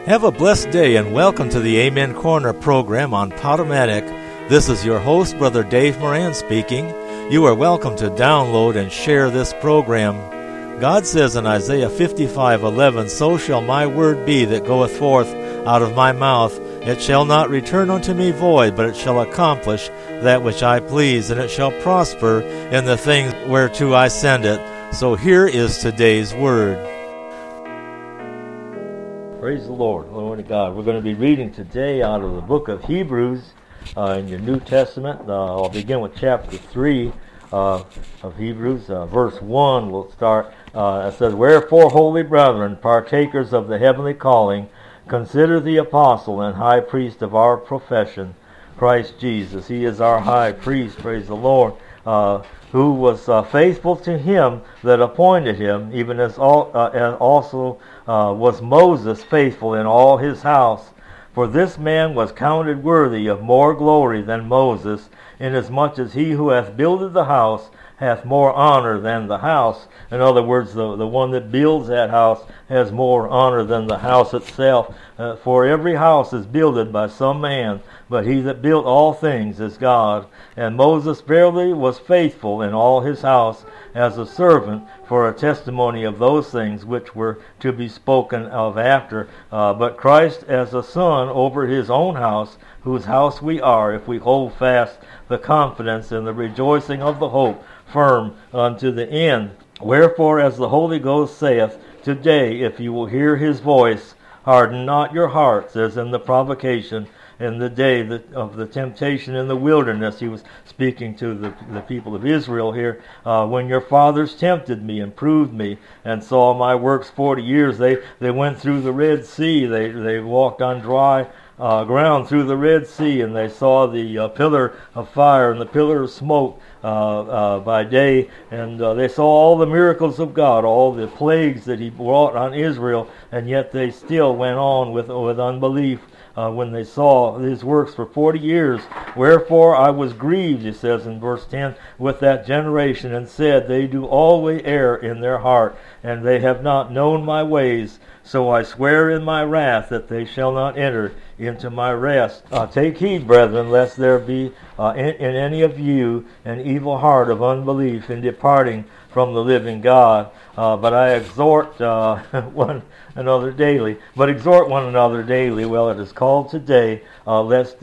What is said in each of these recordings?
Have a blessed day and welcome to the Amen Corner program on Podomatic. This is your host, Brother Dave Moran speaking. You are welcome to download and share this program. God says in Isaiah 55:11, "So shall my word be that goeth forth out of my mouth. It shall not return unto me void, but it shall accomplish that which I please, and it shall prosper in the things whereto I send it." So here is today's word. Praise the Lord. Glory to God. We're going to be reading today out of the book of Hebrews in your New Testament. I'll begin with chapter 3 of Hebrews. Verse 1 we'll start. It says, "Wherefore, holy brethren, partakers of the heavenly calling, consider the apostle and high priest of our profession, Christ Jesus." He is our high priest, praise the Lord, who was faithful to him that appointed him, even as also was Moses faithful in all his house. For this man was counted worthy of more glory than Moses, inasmuch as he who hath builded the house hath more honor than the house. In other words, the one that builds that house has more honor than the house itself. For every house is builded by some man, but he that built all things is God. And Moses verily was faithful in all his house as a servant for a testimony of those things which were to be spoken of after. But Christ as a son over his own house, whose house we are, if we hold fast the confidence and the rejoicing of the hope firm unto the end. Wherefore, as the Holy Ghost saith, "Today, if you will hear his voice, harden not your hearts, as in the provocation in the day of the temptation in the wilderness." He was speaking to the people of Israel here. "When your fathers tempted me and proved me and saw my works 40 years, they went through the Red Sea. They walked on dry ground through the Red Sea, and they saw the pillar of fire and the pillar of smoke by day, and they saw all the miracles of God, all the plagues that he brought on Israel, and yet they still went on with unbelief when they saw his works for 40 years. Wherefore I was grieved," he says in verse 10, "with that generation, and said, They do always err in their heart, and they have not known my ways. So I swear in my wrath that they shall not enter into my rest. Take heed, brethren, lest there be in any of you an evil heart of unbelief in departing from the living God. But I exhort one another daily." But exhort one another daily. Well, it is called today, lest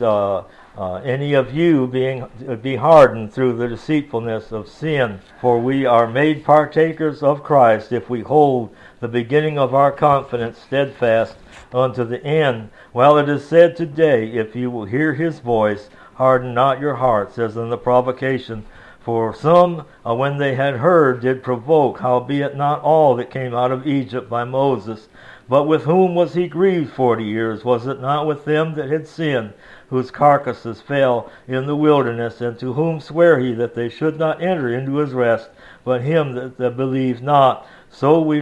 any of you be hardened through the deceitfulness of sin. For we are made partakers of Christ if we hold the beginning of our confidence steadfast unto the end. Well, it is said today, "If you will hear his voice, harden not your hearts, as in the provocation. For some, when they had heard, did provoke, howbeit not all that came out of Egypt by Moses. But with whom was he grieved 40 years? Was it not with them that had sinned, whose carcasses fell in the wilderness? And to whom sware he that they should not enter into his rest, but him that believed not? So we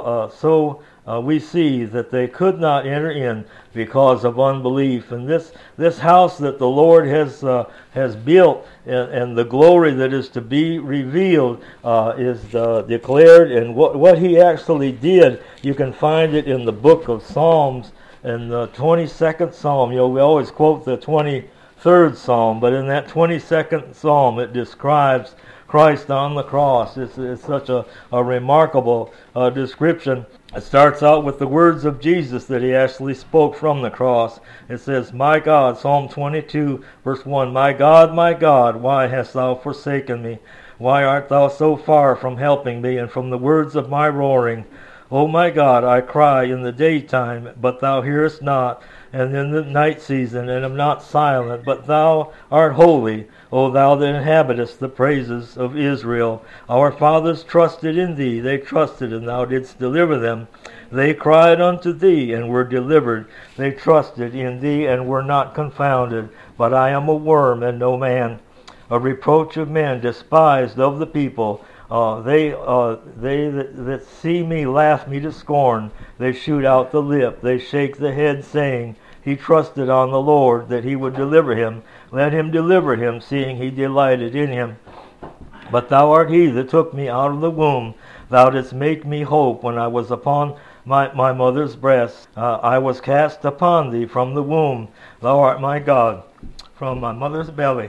see that they could not enter in because of unbelief." And this house that the Lord has built, and the glory that is to be revealed is declared. And what he actually did, you can find it in the book of Psalms, in the 22nd Psalm. We always quote the 23rd Psalm, but in that 22nd Psalm it describes Christ on the cross. It's such a remarkable description. It starts out with the words of Jesus that he actually spoke from the cross. It says, "My God," Psalm 22, verse 1, my God, why hast thou forsaken me? Why art thou so far from helping me and from the words of my roaring? O my God, I cry in the daytime, but thou hearest not, and in the night season, and am not silent. But thou art holy, O thou that inhabitest the praises of Israel. Our fathers trusted in thee, they trusted, and thou didst deliver them. They cried unto thee, and were delivered. They trusted in thee, and were not confounded. But I am a worm, and no man, a reproach of men, despised of the people. They that see me laugh me to scorn. They shoot out the lip, they shake the head, saying, He trusted on the Lord, that he would deliver him. Let him deliver him, seeing he delighted in him. But thou art he that took me out of the womb. Thou didst make me hope when I was upon my mother's breast. I was cast upon thee from the womb. Thou art my God, from my mother's belly.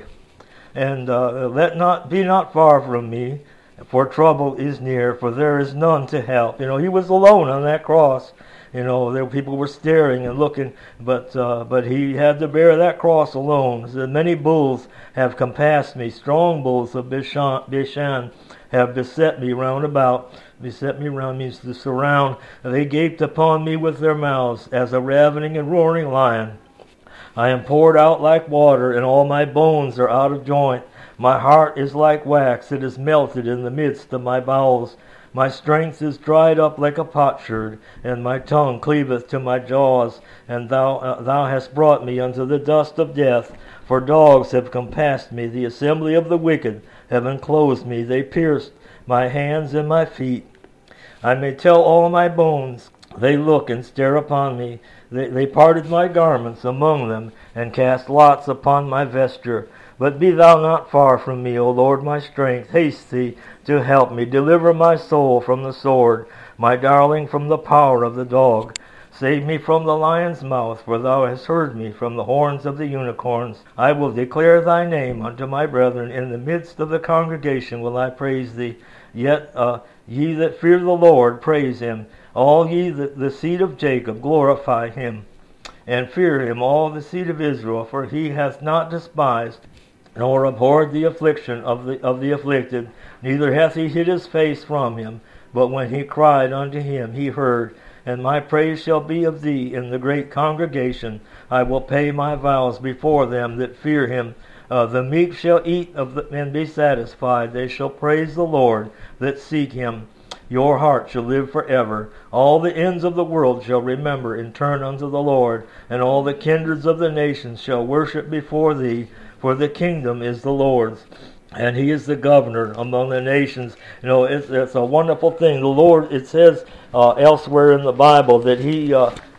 And be not far from me, for trouble is near, for there is none to help. He was alone on that cross. People were staring and looking, but he had to bear that cross alone. So many bulls have compassed me, strong bulls of Bashan have beset me round about. Beset me round means to surround. They gaped upon me with their mouths, as a ravening and roaring lion. I am poured out like water, and all my bones are out of joint. My heart is like wax, it is melted in the midst of my bowels. My strength is dried up like a potsherd, and my tongue cleaveth to my jaws. And thou hast brought me unto the dust of death. For dogs have compassed me, the assembly of the wicked have enclosed me. They pierced my hands and my feet. I may tell all my bones. They look and stare upon me. They parted my garments among them, and cast lots upon my vesture. But be thou not far from me, O Lord my strength. Haste thee to help me. Deliver my soul from the sword, my darling from the power of the dog. Save me from the lion's mouth, for thou hast heard me from the horns of the unicorns. I will declare thy name unto my brethren. In the midst of the congregation will I praise thee. Yet ye that fear the Lord, praise him. All ye the seed of Jacob, glorify him. And fear him, all the seed of Israel, for he hath not despised nor abhorred the affliction of the afflicted, neither hath he hid his face from him. But when he cried unto him, he heard. And my praise shall be of thee in the great congregation. I will pay my vows before them that fear him. The meek shall eat and be satisfied. They shall praise the Lord that seek him. Your heart shall live forever. All the ends of the world shall remember and turn unto the Lord, and all the kindreds of the nations shall worship before thee. For the kingdom is the Lord's, and he is the governor among the nations. It's a wonderful thing. The Lord, it says elsewhere in the Bible that he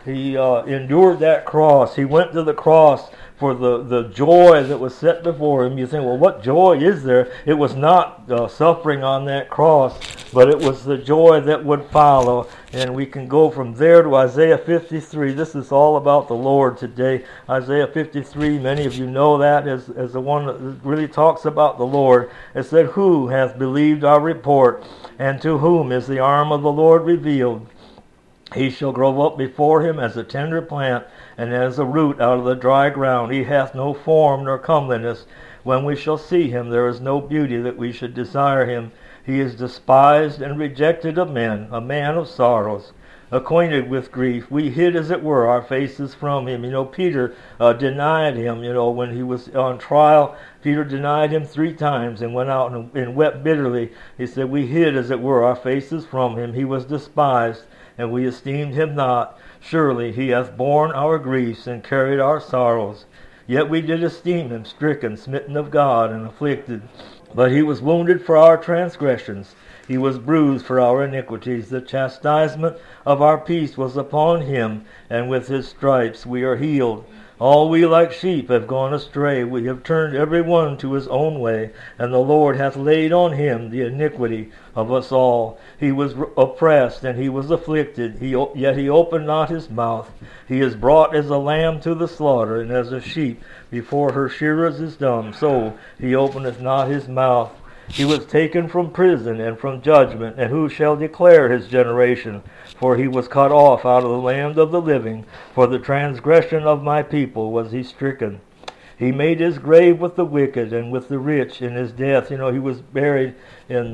endured that cross. He went to the cross for the joy that was set before him. You think, well, what joy is there? It was not suffering on that cross, but it was the joy that would follow. And we can go from there to Isaiah 53. This is all about the Lord today. Isaiah 53, many of you know that as the one that really talks about the Lord. It said, who hath believed our report, and to whom is the arm of the Lord revealed? He shall grow up before him as a tender plant, and as a root out of the dry ground. He hath no form nor comeliness. When we shall see him, there is no beauty that we should desire him. He is despised and rejected of men, a man of sorrows, acquainted with grief. We hid, as it were, our faces from him. Peter denied him, when he was on trial. Peter denied him 3 times and went out and wept bitterly. He said, we hid, as it were, our faces from him. He was despised, and we esteemed him not. Surely he hath borne our griefs and carried our sorrows. Yet we did esteem him stricken, smitten of God, and afflicted. But he was wounded for our transgressions. He was bruised for our iniquities. The chastisement of our peace was upon him, and with his stripes we are healed. All we like sheep have gone astray. We have turned every one to his own way, and the Lord hath laid on him the iniquity of us all. He was oppressed, and he was afflicted, yet he opened not his mouth. He is brought as a lamb to the slaughter, and as a sheep before her shearers is dumb, so he openeth not his mouth. He was taken from prison and from judgment, and who shall declare his generation? For he was cut off out of the land of the living. For the transgression of my people was he stricken. He made his grave with the wicked and with the rich in his death. He was buried in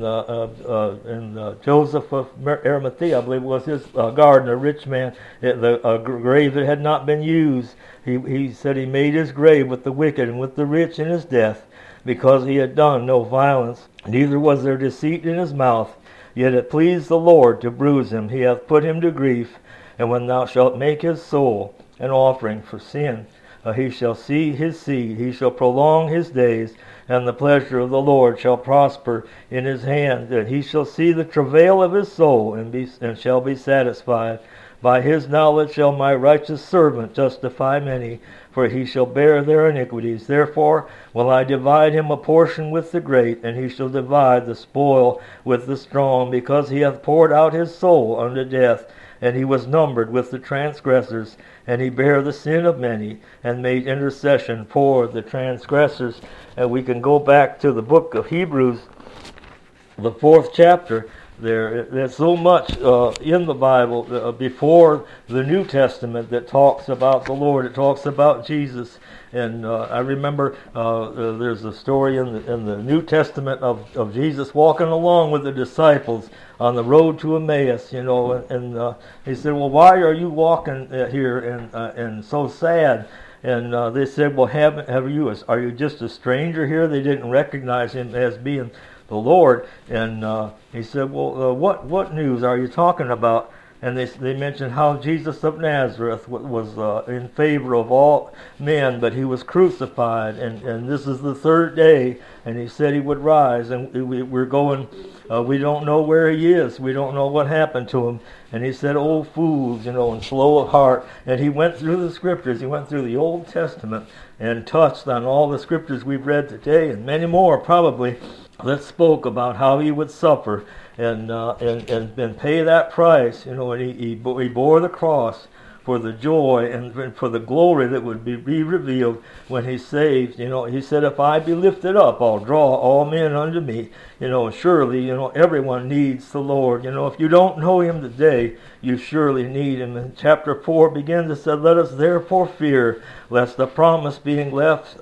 Joseph of Arimathea, I believe it was his garden, a rich man, a grave that had not been used. He said he made his grave with the wicked and with the rich in his death, because he had done no violence, neither was there deceit in his mouth. Yet it pleased the Lord to bruise him. He hath put him to grief. And when thou shalt make his soul an offering for sin, he shall see his seed. He shall prolong his days, and the pleasure of the Lord shall prosper in his hand. And he shall see the travail of his soul, and shall be satisfied. By his knowledge shall my righteous servant justify many, for he shall bear their iniquities. Therefore will I divide him a portion with the great, and he shall divide the spoil with the strong, because he hath poured out his soul unto death. and he was numbered with the transgressors, and he bare the sin of many, and made intercession for the transgressors. And we can go back to the book of Hebrews, the 4th chapter. There's so much in the Bible before the New Testament that talks about the Lord. It talks about Jesus. And I remember there's a story in the New Testament of Jesus walking along with the disciples on the road to Emmaus, and he said, well, why are you walking here and so sad? And they said, well, are you just a stranger here? They didn't recognize him as being the Lord. And he said, well, what news are you talking about? And they mentioned how Jesus of Nazareth was in favor of all men, but he was crucified, and this is the 3rd day, and he said he would rise, and we're going, we don't know where he is, we don't know what happened to him. And he said, oh fools, and slow of heart. And he went through the scriptures, he went through the Old Testament, and touched on all the scriptures we've read today, and many more probably, that spoke about how he would suffer and pay that price, and he bore the cross for the joy and for the glory that would be revealed when he saved. He said, if I be lifted up, I'll draw all men unto me. Surely, everyone needs the Lord. If you don't know him today, you surely need him. And chapter 4 begins to say, let us therefore fear, lest the promise being left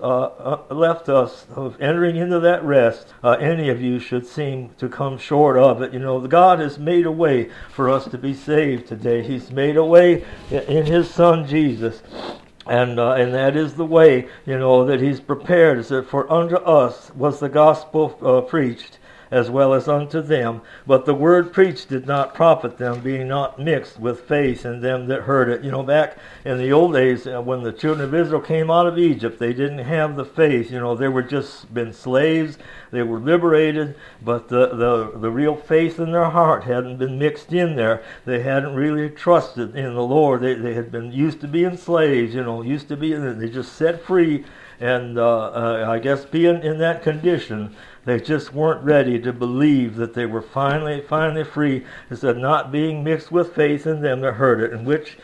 us of entering into that rest, any of you should seem to come short of it. God has made a way for us to be saved today. He's made a way in his Son Jesus. And that is the way, that he's prepared. It said, for unto us was the gospel preached, as well as unto them. But the word preached did not profit them, being not mixed with faith in them that heard it. Back in the old days, when the children of Israel came out of Egypt, they didn't have the faith. They were just been slaves. They were liberated, but the real faith in their heart hadn't been mixed in there. They hadn't really trusted in the Lord. They had been used to being slaves, they just set free. And I guess being in that condition, they just weren't ready to believe that they were finally free. It said, not being mixed with faith in them that heard it, in which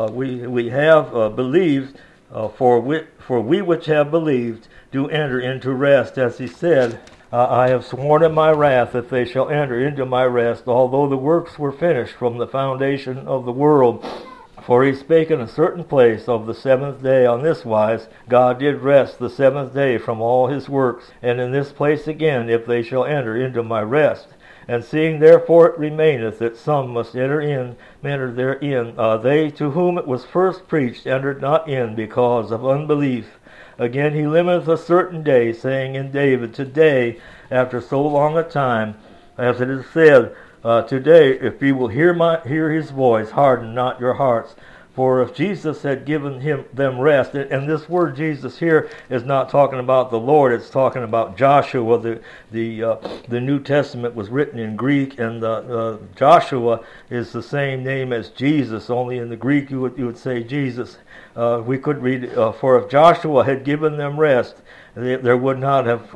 we have believed, for we which have believed do enter into rest, as he said, I have sworn in my wrath that they shall enter into my rest, although the works were finished from the foundation of the world. For he spake in a certain place of the 7th day on this wise, God did rest the 7th day from all his works. And in this place again, if they shall enter into my rest. And seeing therefore it remaineth that some must enter therein, they to whom it was first preached entered not in because of unbelief. Again he limiteth a certain day, saying in David, today, after so long a time, as it is said, today, if you will hear his voice, harden not your hearts. For if Jesus had given them rest, and this word Jesus here is not talking about the Lord, it's talking about Joshua. The New Testament was written in Greek, and Joshua is the same name as Jesus, only in the Greek you would say Jesus. We could read, for if Joshua had given them rest, there would not have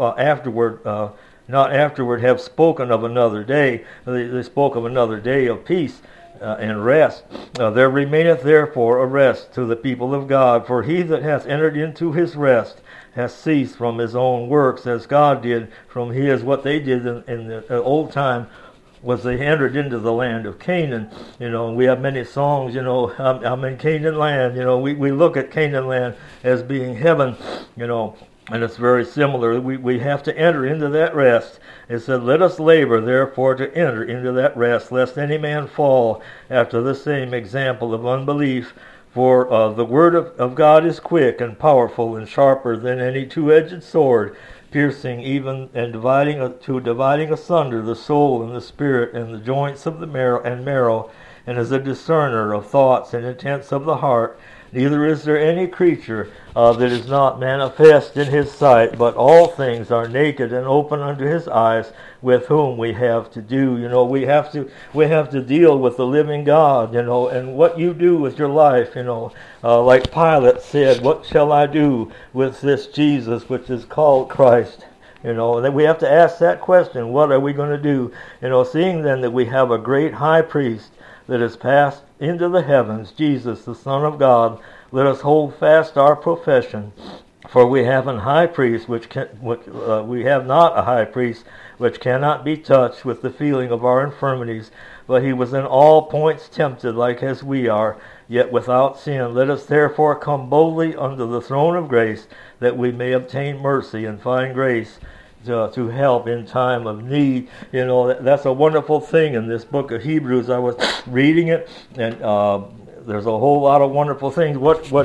afterward have spoken of another day. They spoke of another day of peace and rest. There remaineth therefore a rest to the people of God, for he that hath entered into his rest hath ceased from his own works, as God did from his. What they did in the old time was they entered into the land of Canaan. And we have many songs, I'm in Canaan land. We look at Canaan land as being heaven, and it's very similar. We have to enter into that rest. It said, let us labor therefore to enter into that rest, lest any man fall after the same example of unbelief. For the word of God is quick and powerful and sharper than any two-edged sword, piercing even and dividing asunder the soul and the spirit and the joints of the marrow, and is a discerner of thoughts and intents of the heart. Neither is there any creature that is not manifest in his sight, but all things are naked and open unto his eyes, with whom we have to do. We have to deal with the living God, and what you do with your life, like Pilate said, what shall I do with this Jesus which is called Christ? And then we have to ask that question, what are we going to do? Seeing then that we have a great high priest that is passed into the heavens, Jesus, the Son of God, let us hold fast our profession. For we have an high priest we have not a high priest which cannot be touched with the feeling of our infirmities, but he was in all points tempted like as we are, yet without sin. Let us therefore come boldly unto the throne of grace, that we may obtain mercy and find grace to help in time of need. You know, that's a wonderful thing in this book of Hebrews. I was reading it, and there's a whole lot of wonderful things.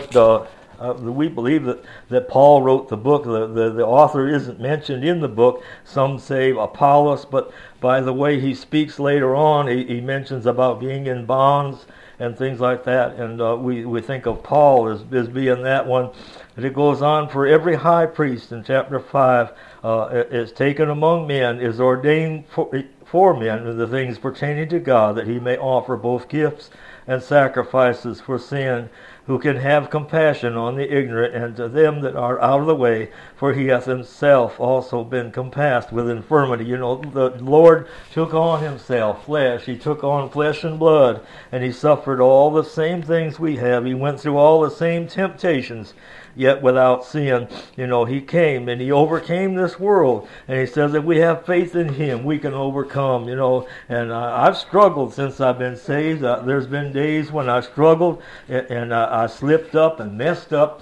We believe that Paul wrote the book. The author isn't mentioned in the book. Some say Apollos, but by the way he speaks later on, he mentions about being in bonds and things like that. And we think of Paul as being that one. And it goes on, for every high priest in chapter 5 is taken among men, is ordained for men in the things pertaining to God, that he may offer both gifts and sacrifices for sin, who can have compassion on the ignorant and to them that are out of the way, for he hath himself also been compassed with infirmity. You know, the Lord took on himself flesh. He took on flesh and blood, and he suffered all the same things we have. He went through all the same temptations, yet without sin. You know, he came and he overcame this world. And he says that we have faith in him, we can overcome, you know. And I've struggled since I've been saved. There's been days when I struggled and I slipped up and messed up.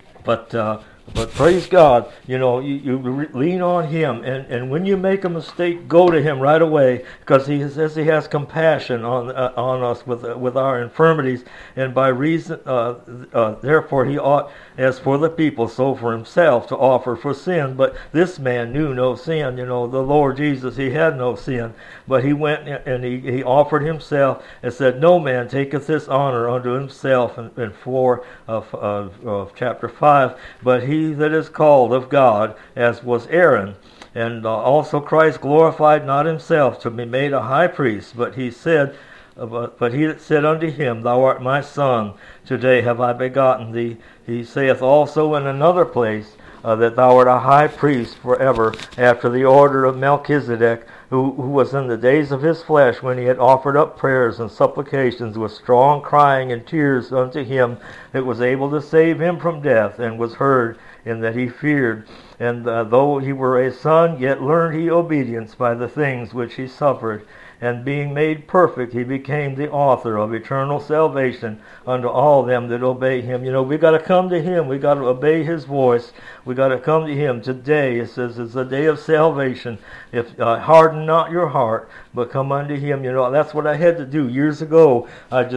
But praise God, you know, you lean on him, and when you make a mistake, go to him right away, because he says he has compassion on us with our infirmities, and by reason, therefore he ought, as for the people, so for himself, to offer for sin. But this man knew no sin, you know, the Lord Jesus, he had no sin, but he went and he offered himself and said, no man taketh this honor unto himself, in 4 of chapter 5, but he that is called of God, as was Aaron. And also Christ glorified not himself to be made a high priest, but he said, but he that said unto him, Thou art my son, today have I begotten thee. He saith also in another place that thou art a high priest forever, after the order of Melchizedek, who was in the days of his flesh, when he had offered up prayers and supplications with strong crying and tears unto him that was able to save him from death, and was heard in that he feared. And though he were a son, yet learned he obedience by the things which he suffered. And being made perfect, he became the author of eternal salvation unto all them that obey him. You know, we got to come to him. We got to obey his voice. We got to come to him. Today, it says, is the day of salvation. If harden not your heart, but come unto him. You know, that's what I had to do years ago.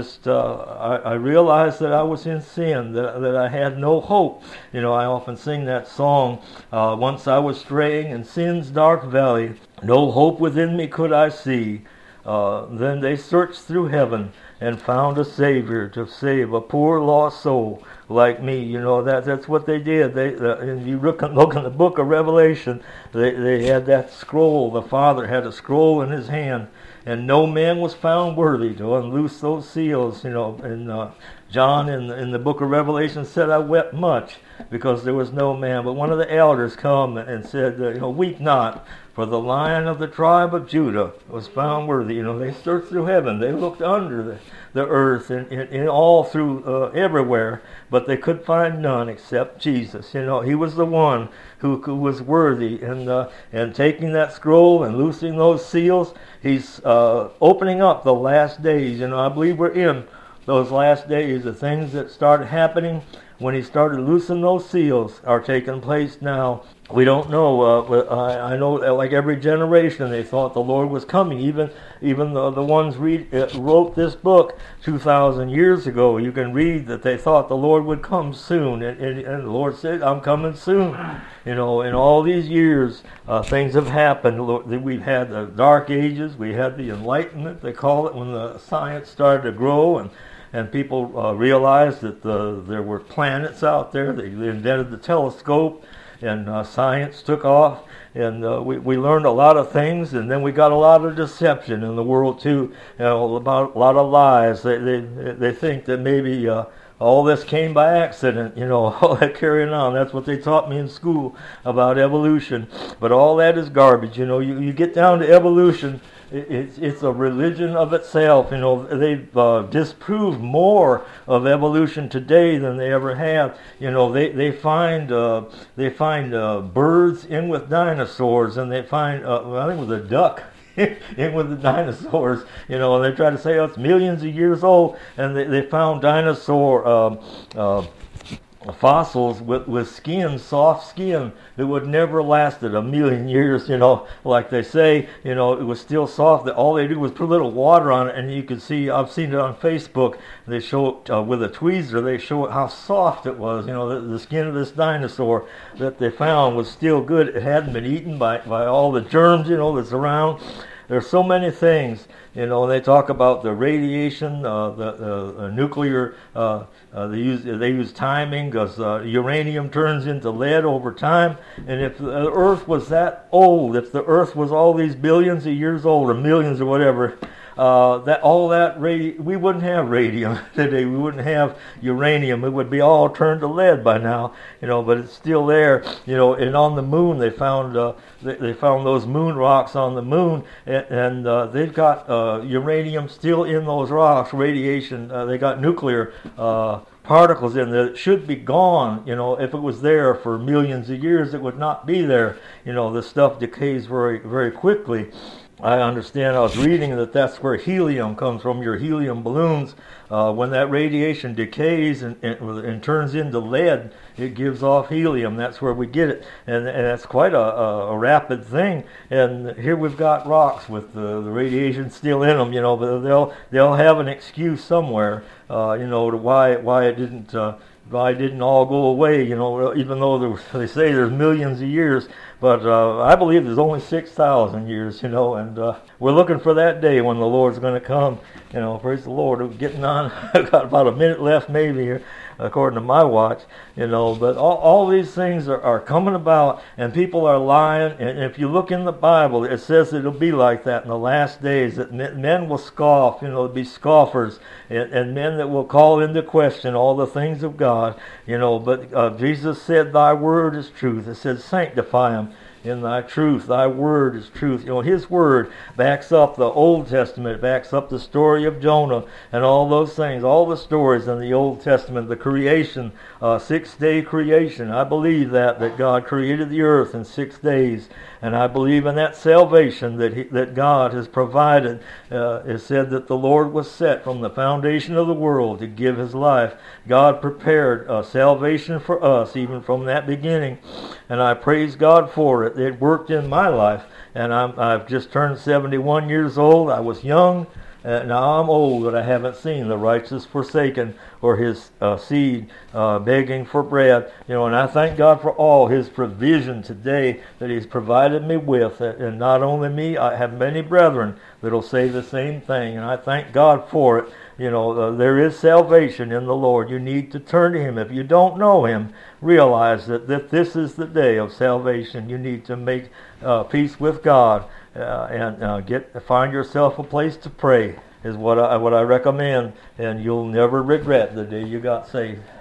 I realized that I was in sin, that I had no hope. You know, I often sing that song, once I was straying in sin's dark valley, no hope within me could I see. Then they searched through heaven and found a Savior to save a poor lost soul like me. You know, that's what they did. And you look in the book of Revelation, they had that scroll. The Father had a scroll in his hand, and no man was found worthy to unloose those seals. You know, and John in the book of Revelation said, I wept much because there was no man. But one of the elders come and said, you know, weep not, for the Lion of the tribe of Judah was found worthy. You know, they searched through heaven. They looked under the earth and all through everywhere, but they could find none except Jesus. You know, he was the one who was worthy. And taking that scroll and loosing those seals, he's opening up the last days. You know, I believe we're in those last days. The things that started happening when he started loosening those seals are taking place now. We don't know. I know, like every generation, they thought the Lord was coming. Even the ones wrote this book 2,000 years ago. You can read that they thought the Lord would come soon, and the Lord said, "I'm coming soon." You know, in all these years, things have happened. We've had the Dark Ages. We had the Enlightenment, they call it, when the science started to grow and people realized that there were planets out there. They invented the telescope. And science took off, and we learned a lot of things, and then we got a lot of deception in the world too. You know, about a lot of lies. They think that maybe all this came by accident, all that carrying on. That's what they taught me in school about evolution. But all that is garbage. You get down to evolution, it's a religion of itself. They've disproved more of evolution today than they ever have. They find birds in with dinosaurs, and they find I think it was a duck in with the dinosaurs, and they try to say, it's millions of years old, and they found dinosaur fossils with skin, soft skin, that would never lasted a million years, like they say, it was still soft. All they do was put a little water on it, and you can see, I've seen it on Facebook, they show it with a tweezer, they show it how soft it was, the skin of this dinosaur that they found was still good. It hadn't been eaten by all the germs, that's around. There's so many things, and they talk about the radiation, the nuclear. They use timing, because uranium turns into lead over time. And if the Earth was that old, if the Earth was all these billions of years old, or millions or whatever, we wouldn't have radium today. We wouldn't have uranium. It would be all turned to lead by now, but it's still there, and on the moon they found those moon rocks on the moon, and they've got uranium still in those rocks, radiation. They got nuclear particles in there that should be gone. If it was there for millions of years, it would not be there. The stuff decays very, very quickly. I understand, I was reading that's where helium comes from, your helium balloons. When that radiation decays and turns into lead, it gives off helium. That's where we get it. And that's quite a rapid thing. And here we've got rocks with the radiation still in them, but they'll have an excuse somewhere, to why it didn't all go away, even though they say there's millions of years. But I believe there's only 6,000 years, and we're looking for that day when the Lord's going to come. Praise the Lord. We're getting on. I've got about a minute left maybe here, according to my watch, but all these things are coming about, and people are lying. And if you look in the Bible, it says it'll be like that in the last days, that men will scoff, there'll be scoffers, and men that will call into question all the things of God, but Jesus said, thy word is truth. It said, sanctify them in thy truth. Thy word is truth. His word backs up the Old Testament, backs up the story of Jonah and all those things, all the stories in the Old Testament, the creation, 6-day creation. I believe that God created the earth in 6 days, and I believe in that salvation that God has provided. It said that the Lord was set from the foundation of the world to give his life. God prepared salvation for us even from that beginning, and I praise God for it. It worked in my life, and I've just turned 71 years old. I was young, now I'm old, but I haven't seen the righteous forsaken or his seed begging for bread. And I thank God for all his provision today that he's provided me with. And not only me, I have many brethren that will say the same thing, and I thank God for it. There is salvation in the Lord. You need to turn to him. If you don't know him, realize that this is the day of salvation. You need to make peace with God and find yourself a place to pray is what I recommend, and you'll never regret the day you got saved.